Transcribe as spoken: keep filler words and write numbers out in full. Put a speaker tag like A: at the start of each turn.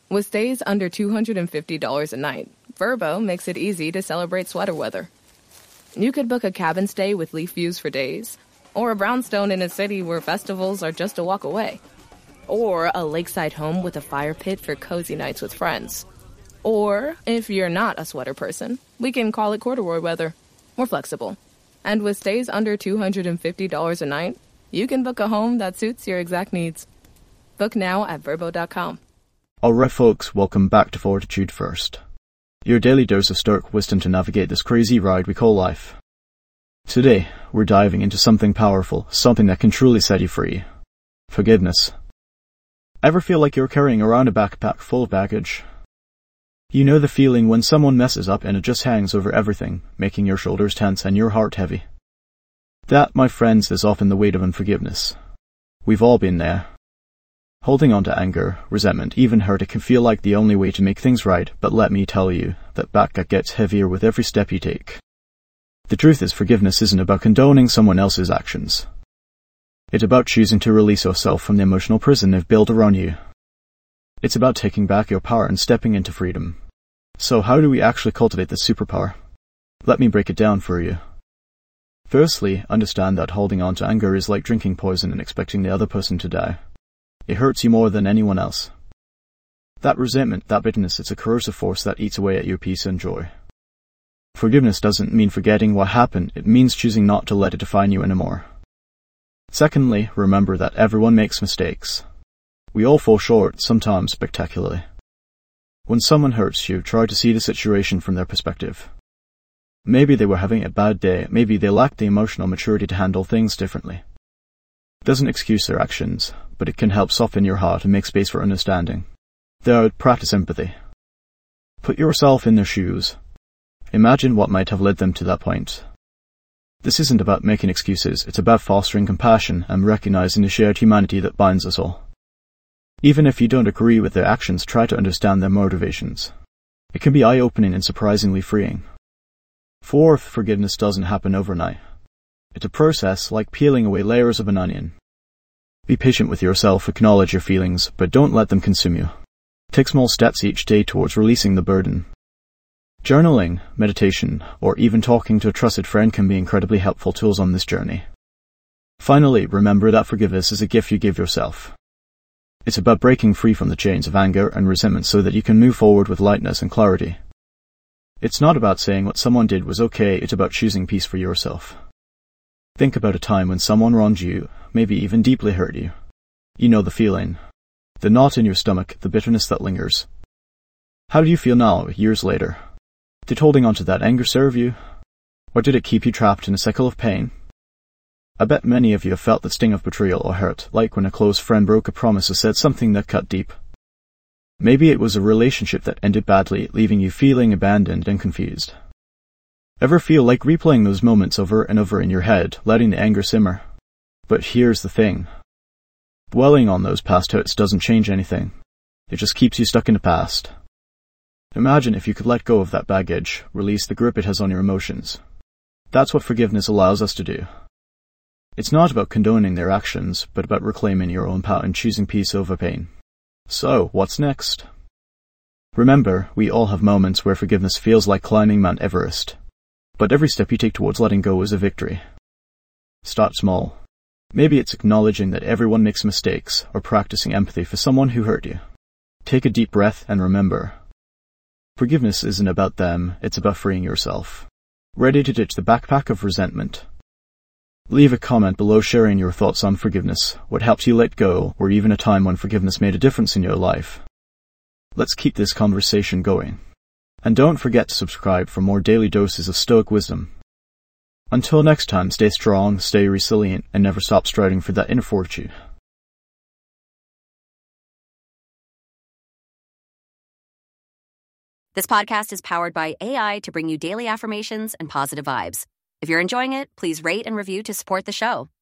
A: With stays under two hundred fifty dollars a night, Vrbo makes it easy to celebrate sweater weather. You could book a cabin stay with leaf views for days, or a brownstone in a city where festivals are just a walk away, or a lakeside home with a fire pit for cozy nights with friends. Or, if you're not a sweater person, we can call it corduroy weather. We're flexible. And with stays under two hundred fifty dollars a night, you can book a home that suits your exact needs. Book now at Vrbo dot com.
B: Alright folks, welcome back to Fortitude First. Your daily dose of Stoic wisdom to navigate this crazy ride we call life. Today, we're diving into something powerful, something that can truly set you free. Forgiveness. Ever feel like you're carrying around a backpack full of baggage? You know the feeling when someone messes up and it just hangs over everything, making your shoulders tense and your heart heavy. That, my friends, is often the weight of unforgiveness. We've all been there. Holding on to anger, resentment, even hurt, it can feel like the only way to make things right, but let me tell you, that backpack gets heavier with every step you take. The truth is, forgiveness isn't about condoning someone else's actions. It's about choosing to release yourself from the emotional prison they've built around you. It's about taking back your power and stepping into freedom. So how do we actually cultivate this superpower? Let me break it down for you. Firstly, understand that holding on to anger is like drinking poison and expecting the other person to die. It hurts you more than anyone else. That resentment, that bitterness, it's a corrosive force that eats away at your peace and joy. Forgiveness doesn't mean forgetting what happened, it means choosing not to let it define you anymore. Secondly, remember that everyone makes mistakes. We all fall short, sometimes spectacularly. When someone hurts you, try to see the situation from their perspective. Maybe they were having a bad day, maybe they lacked the emotional maturity to handle things differently. Doesn't excuse their actions, but it can help soften your heart and make space for understanding. Third, practice empathy. Put yourself in their shoes. Imagine what might have led them to that point. This isn't about making excuses, it's about fostering compassion and recognizing the shared humanity that binds us all. Even if you don't agree with their actions, try to understand their motivations. It can be eye-opening and surprisingly freeing. Fourth, forgiveness doesn't happen overnight. It's a process like peeling away layers of an onion. Be patient with yourself, acknowledge your feelings, but don't let them consume you. Take small steps each day towards releasing the burden. Journaling, meditation, or even talking to a trusted friend can be incredibly helpful tools on this journey. Finally, remember that forgiveness is a gift you give yourself. It's about breaking free from the chains of anger and resentment so that you can move forward with lightness and clarity. It's not about saying what someone did was okay, it's about choosing peace for yourself. Think about a time when someone wronged you, maybe even deeply hurt you. You know the feeling. The knot in your stomach, the bitterness that lingers. How do you feel now, years later? Did holding on to that anger serve you? Or did it keep you trapped in a cycle of pain? I bet many of you have felt the sting of betrayal or hurt, like when a close friend broke a promise or said something that cut deep. Maybe it was a relationship that ended badly, leaving you feeling abandoned and confused. Ever feel like replaying those moments over and over in your head, letting the anger simmer? But here's the thing. Dwelling on those past hurts doesn't change anything. It just keeps you stuck in the past. Imagine if you could let go of that baggage, release the grip it has on your emotions. That's what forgiveness allows us to do. It's not about condoning their actions, but about reclaiming your own power and choosing peace over pain. So, what's next? Remember, we all have moments where forgiveness feels like climbing Mount Everest. But every step you take towards letting go is a victory. Start small. Maybe it's acknowledging that everyone makes mistakes, or practicing empathy for someone who hurt you. Take a deep breath and remember. Forgiveness isn't about them, it's about freeing yourself. Ready to ditch the backpack of resentment. Leave a comment below sharing your thoughts on forgiveness, what helps you let go, or even a time when forgiveness made a difference in your life. Let's keep this conversation going. And don't forget to subscribe for more daily doses of Stoic wisdom. Until next time, stay strong, stay resilient, and never stop striving for that inner fortitude.
C: This podcast is powered by A I to bring you daily affirmations and positive vibes. If you're enjoying it, please rate and review to support the show.